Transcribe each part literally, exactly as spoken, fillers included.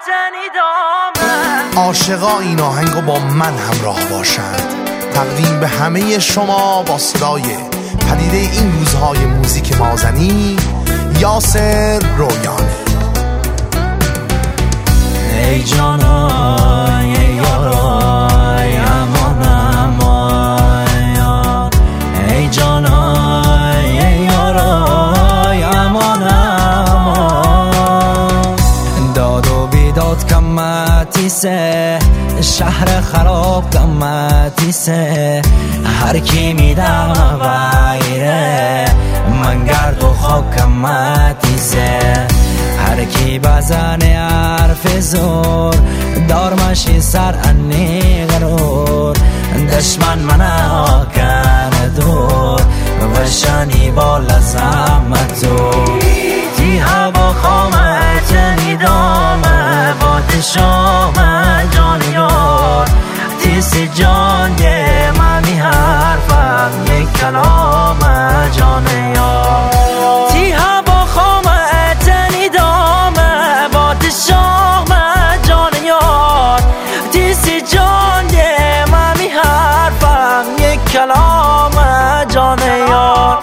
عاشقا این آهنگو با من همراه باشند. تقدیم به همه شما با صدای پدیده این روزهای موزیک مازنی، یاسر رویانی. ای جانای ای یارای امان امان، ای جانای ای یارای امان امان. داد و بیداد کمتی سه، شهر خراب کمتی سه، هر کی میدم غیره من گرد و خاک کمتی سه. هر کی بزنه حرف زور دار مشی سر انی غرور، دشمن منه آکن دور و شنی با لزمتو. تی هوا خامت نیدامه باد شامه جان یار، تیسی جان ده منی حرفم یک کلام جان یار. تی هوا خامت نیدامه باد شامه جان یار، تیسی جان ده منی حرفم یک کلام جان یار.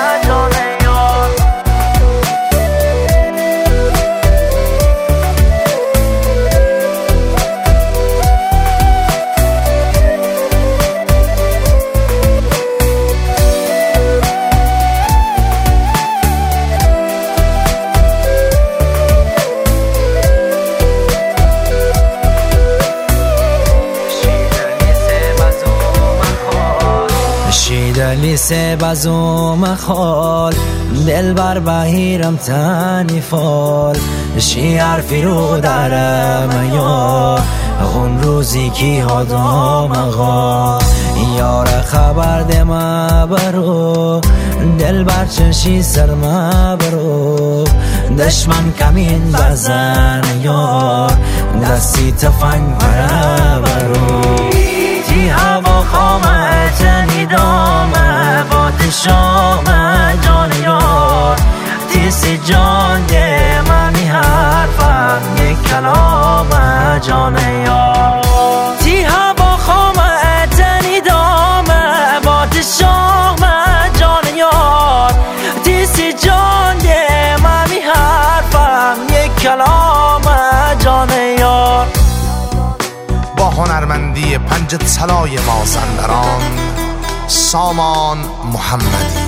لیسه بزوم خال دل بر بهیرم تنی فال، شی حرفی رو درم یار اون روزی کی هادام آقا. یار خبر ده ما برو دل بر چشی سر ما برو، دشمن کمین بزن یار دستی تفنگ برا برو. تی هوا خامت نیدامه باد شامه جان یار، تیسی جان ده منی حرفم یک کلام جان یار. تی هوا خامت نیدامه باد شامه جان یار، تیسی جان ده منی حرفم یک کلام جان یار. با هنرمندی پنج طلای مازندران، سامان محمدی.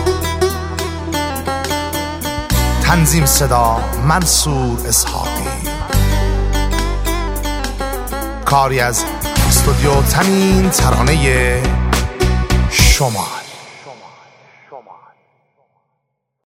تنظیم صدا منصور اسحاقی. کاری از استودیو تنین ترانه شمال.